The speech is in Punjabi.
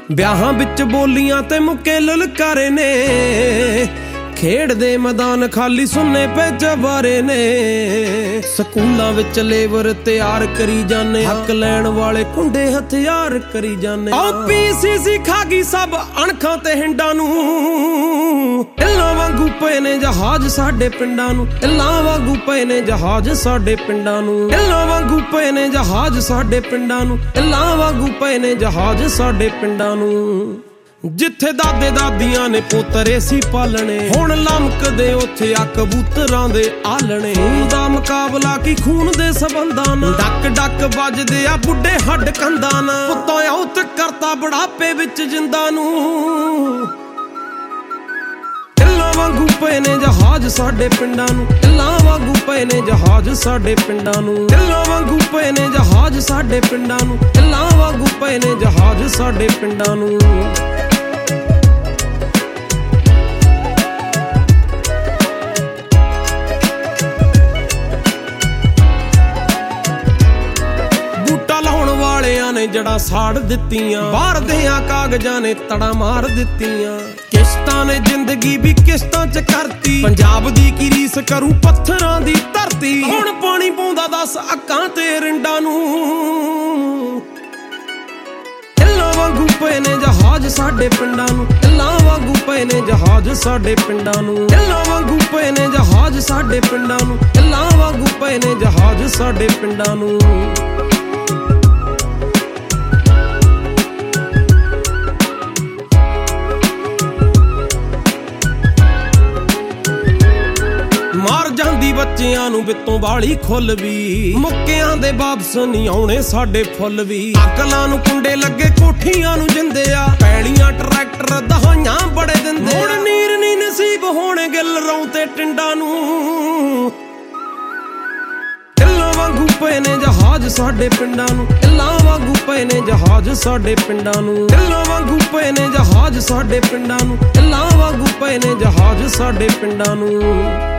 ਵਿਆਹਾਂ ਵਿੱਚ ਬੋਲੀਆਂ ਤੇ ਮੁੱਕੇ ਲਲਕਾਰੇ ਨੇ, ਖੇਡ ਦੇ ਮੈਦਾਨ ਖਾਲੀ ਸੁੰਨੇ ਪੈ ਜਵਾਰੇ ਨੇ। ਸਕੂਲਾਂ ਵਿੱਚ ਲੇਬਰ ਤਿਆਰ ਕਰੀ ਜਾਨੇ, ਹੱਕ ਲੈਣ ਵਾਲੇ ਕੁੰਡੇ ਹਥਿਆਰ ਕਰੀ ਜਾਨੇ। PCC ਖਾ ਗਈ ਸਭ ਅਣਖਾਂ ਤੇ ਹਿੰਡਾਂ ਨੂੰ, ਇੱਲਾਂ ਵਾਂਗੂ ਪਏ ਨੇ ਜਹਾਜ਼ ਸਾਡੇ ਪਿੰਡਾਂ ਨੂੰ, ਇੱਲਾਂ ਵਾਂਗੂ ਪਏ ਨੇ ਜਹਾਜ਼ ਸਾਡੇ ਪਿੰਡਾਂ ਨੂੰ, ਇੱਲਾਂ ਵਾਂਗੂ ਪਏ ਨੇ ਜਹਾਜ਼ ਸਾਡੇ ਪਿੰਡਾਂ ਨੂੰ, ਇੱਲਾਂ ਵਾਂਗੂ ਪਏ ਨੇ ਜਹਾਜ਼ ਸਾਡੇ ਪਿੰਡਾਂ ਨੂੰ। ਜਿੱਥੇ ਦਾਦੇ ਦਾਦੀਆਂ ਨੇ ਪੋਤਰੇ ਸੀ ਪਾਲਣੇ, ਹੁਣ ਲਮਕਦੇ ਉੱਥੇ ਆ ਕਬੂਤਰਾਂ ਦੇ ਆਲਣੇ। ਖੂਨ ਦਾ ਮੁਕਾਬਲਾ ਕੀ ਖੂਨ ਦੇ ਸਬੰਧਾਂ ਨਾਲ, ਡੱਕ ਡੱਕ ਵੱਜਦੇ ਆ ਬੁੱਢੇ ਹੱਡ ਕੰਧਾਂ ਨਾਲ। ਪੁੱਤਾਂ ਔਤ ਕਰਤਾ ਬੁਢਾਪੇ ਵਿੱਚ ਜਿੰਦਾਂ ਨੂੰ, ਇੱਲਾਂ ਵਾਂਗੂ ਪਏ ਨੇ ਜਹਾਜ਼ ਸਾਡੇ ਪਿੰਡਾਂ ਨੂੰ, ਇੱਲਾਂ ਵਾਂਗੂ ਪਏ ਨੇ ਜਹਾਜ਼ ਸਾਡੇ ਪਿੰਡਾਂ ਨੂੰ, ਇੱਲਾਂ ਵਾਂਗੂ ਪਏ ਨੇ ਜਹਾਜ਼ ਸਾਡੇ ਪਿੰਡਾਂ ਨੂੰ, ਇੱਲਾਂ ਵਾਂਗੂ ਪਏ ਨੇ ਜਹਾਜ਼ ਸਾਡੇ ਪਿੰਡਾਂ ਨੂੰ। ਜੜਾ ਸਾੜ ਦਿੱਤੀਆਂ, ਬਾਹਰ ਦਿਆਂ ਕਾਗਜ਼ਾਂ ਨੇ ਤੜਾ ਮਾਰ ਦਿੱਤੀਆਂ। ਕਿਸ਼ਤਾਂ ਨੇ ਜ਼ਿੰਦਗੀ ਵੀ ਕਿਸ਼ਤਾਂ ਚ ਕਰਤੀ, ਪੰਜਾਬ ਦੀ ਕੀ ਰੀਸ ਕਰੂ ਪੱਥਰਾਂ ਦੀ ਧਰਤੀ। ਹੁਣ ਪਾਣੀ ਪਾਉਂਦਾ ਦੱਸ ਅੱਖਾਂ ਤੇ ਰਿੰਡਾਂ ਨੂੰ, ਇੱਲਾਂ ਵਾਂਗੂ ਪਏ ਨੇ ਜਹਾਜ਼ ਸਾਡੇ ਪਿੰਡਾਂ ਨੂੰ, ਇੱਲਾਂ ਵਾਂਗੂ ਪਏ ਨੇ ਜਹਾਜ਼ ਸਾਡੇ ਪਿੰਡਾਂ ਨੂੰ, ਇੱਲਾਂ ਵਾਂਗੂ ਪਏ ਨੇ ਜਹਾਜ਼ ਸਾਡੇ ਪਿੰਡਾਂ ਨੂੰ, ਇੱਲਾਂ ਵਾਂਗੂ ਪਏ ਨੇ ਜਹਾਜ਼ ਸਾਡੇ ਪਿੰਡਾਂ ਨੂੰ। ਮਾਰ ਜਾਂਦੀ ਬੱਚਿਆਂ ਨੂੰ ਵਿੱਤੋਂ ਵਾਲੀ ਖੁੱਲ ਵੀ, ਮੁੱਕਿਆਂ ਦੇ ਵਾਪਸ ਨਹੀਂ ਆਉਣੇ ਸਾਡੇ ਫੁੱਲ ਵੀ। ਅਕਲਾਂ ਨੂੰ ਕੁੰਡੇ ਲੱਗੇ ਕੋਠੀਆਂ ਨੂੰ ਜਿੰਦੇ ਆ, ਪੈਲੀਆਂ ਟਰੈਕਟਰ ਦਹਾਈਆਂ ਬੜੇ ਦਿੰਦੇ। ਹੁਣ ਨੀਰ ਨੀ ਨਸੀਬ ਹੋਣੇ ਗਿੱਲ ਰੌਂ ਤੇ ਟਿੰਡਾਂ ਨੂੰ, ਇੱਲਾਂ ਵਾਂਗੂ ਪਏ ਨੇ ਜਹਾਜ਼ ਸਾਡੇ ਪਿੰਡਾਂ ਨੂੰ, ਇੱਲਾਂ ਵਾਂਗੂ ਪਏ ਨੇ ਜਹਾਜ਼ ਸਾਡੇ ਪਿੰਡਾਂ ਨੂੰ, ਇੱਲਾਂ ਵਾਂਗੂ ਪਏ ਨੇ ਜਹਾਜ਼ ਸਾਡੇ ਪਿੰਡਾਂ ਨੂੰ, ਇੱਲਾਂ ਵਾਂਗੂ ਪਏ ਨੇ ਜਹਾਜ਼ ਸਾਡੇ ਪਿੰਡਾਂ ਨੂੰ।